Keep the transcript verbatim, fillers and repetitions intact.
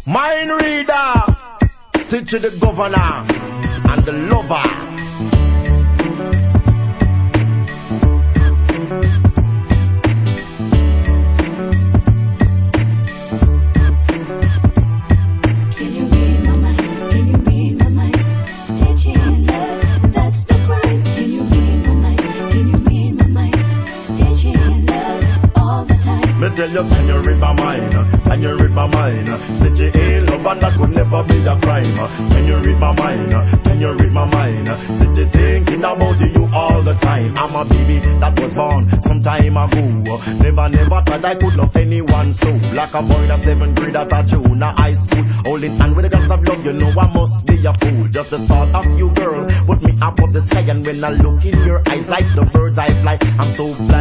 Mind reader, stick to the governor and the lover. Tell you, can you read my mind? Can you read my mind? Said you ain't love and that would never be a crime. Can you read my mind? Can you read my mind? Said you thinking about you all the time. I'm a baby that was born some time ago. Never, never thought I could love anyone so. Like a boy in a seventh grade at a junior high school. Holding hand with the guns of love, you know I must be a fool. Just the thought of you, girl, put me up of the sky. And when I look in your eyes like the birds I fly, I'm so blind.